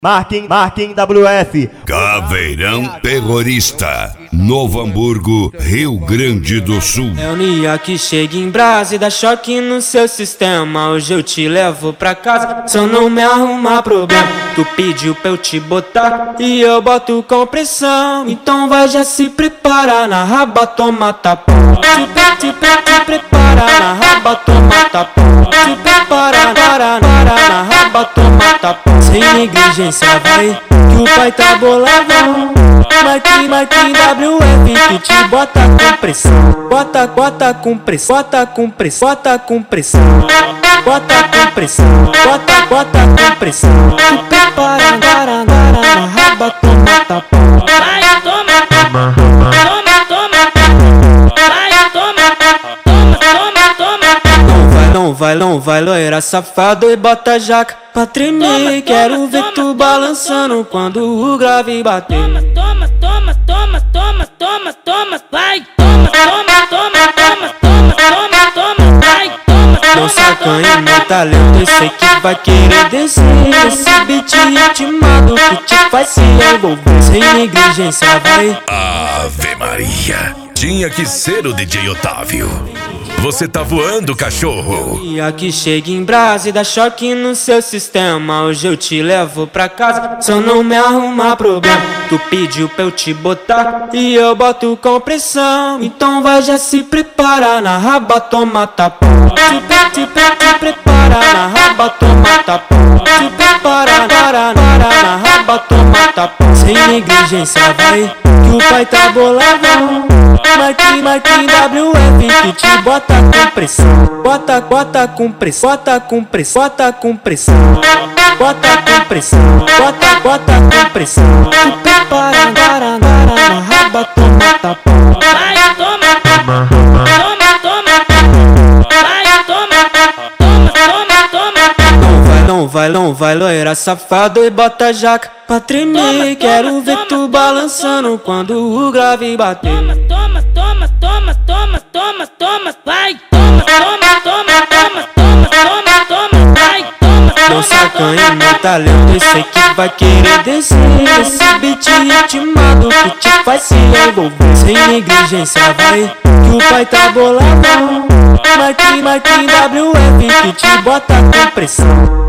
Marquem WF. Caveirão Terrorista, Novo Hamburgo, Rio Grande do Sul. É o Nia que chega em brasa e dá choque no seu sistema. Hoje eu te levo pra casa, só não me arrumar problema. Tu pediu pra eu te botar e eu boto com pressão. Então vai já se prepara, na raba toma tapão. Te prepara, na raba toma tapão. Te prepara, na raba toma tapão. Sem negligência vai, que o pai tá boladão. Marquinhos WF que te bota com pressão. Bota com pressão, bota com pressão, bota com pressão. Bota com pressão, bota com pressão. Tu prepara, na raba toma tapão. Vai, toma, toma, vai, toma. Não vai, loira safado e bota jaca pra tremer. Quero ver tu balançando quando o grave bater. Toma, vai, toma, vai, toma. Não sacanha meu talento, eu sei que vai querer descer. Esse beat ritmado que te faz se envolver. Sem negligência vai. Ave Maria, tinha que ser o DJ Otávio. Você tá voando, cachorro. E aqui chega em brasa e dá choque no seu sistema. Hoje eu te levo pra casa, só não me arrumar problema. Tu pediu pra eu te botar e eu boto com pressão. Então vai já se prepara, na raba toma tapão. Te prepara, na raba toma tapão. Te prepara, na raba toma tapão. Sem negligência vai, que o pai tá boladão. Marquinhos WF que te bota com pressão. Bota com pressão, bota com pressão, bota com pressão. Bota com pressão, bota com pressão. Tu prepara, na raba toma tapão. Vai, toma, vai, toma. Não vai, loira safado e bota jaca pra tremer. Quero ver tu balançando quando o grave bater. Toma, vai, toma, vai, toma. Não sacanha meu talento, eu sei que vai querer descer. Esse beat ritmado que te faz se envolver. Sem negligência vai, que o pai tá boladão. Marquinhos WF que te bota com pressão.